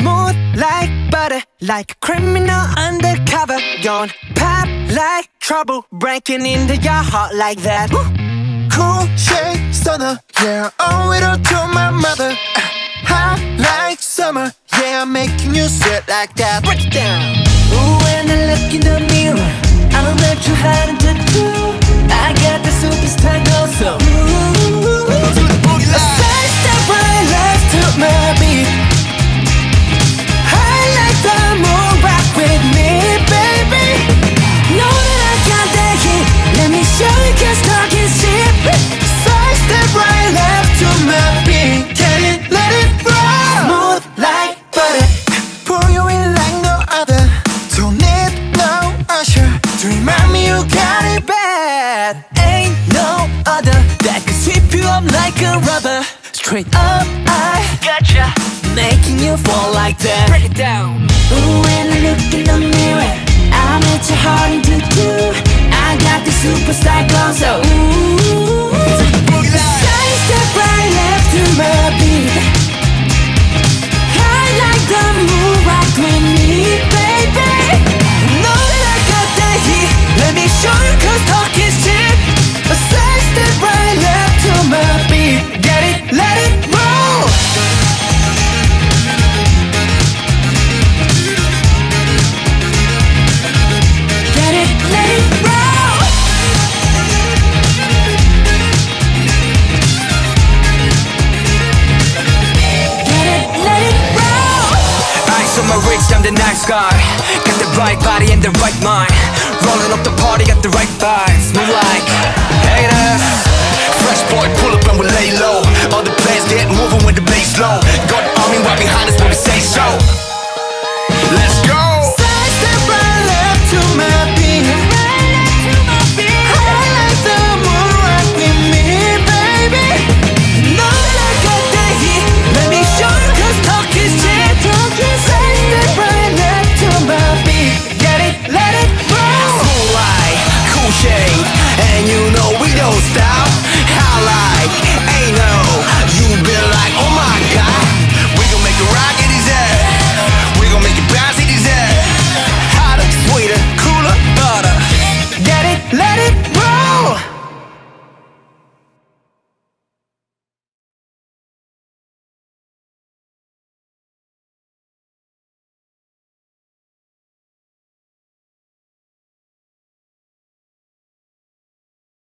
Smooth like butter, like a criminal undercover. Gone pop like trouble, breaking into your heart like that. Cool shade stunner, yeah, owe it all to my mother. Hot like summer, yeah, I'm making you sweat like that. Break it down. Ooh, when I look in the mirror, I'm not too hard to do. I got the superstar glow, so To the boogie a line. side step right left to my beat. I like the moon, rock with me, baby. Know that I got that heat. Let me show you, 'cause talk is cheap. Side step right left to my beat. Get it, let it roll. Smooth like butter. Pour you in like no other. Don't need no usher to remind me you got it bad. Ain't no other that can sweep you up like a rubber. Straight up, I gotcha, making you fall like that. Break it down. Ooh, when I look in the mirror, I'm at your heart into two. I got the superstar glow, so ooh. Boogie line. Side step right left to my beat. I like the move, rock with me, baby. Know that I got that heat. Let me show you, 'cause talk is cheap. A side step right left to my beat. Get it, let it roll. Get it, let it roll. Get it, let it roll. Ice on my wrist, I'm the nice guy. Got the right body and the right mind. Rolling up the party, got the right vibes. Move like haters. Fresh boy, pull up and we lay low. All the players get moving with the bass low. Got the army right behind us when we say so. Let's go.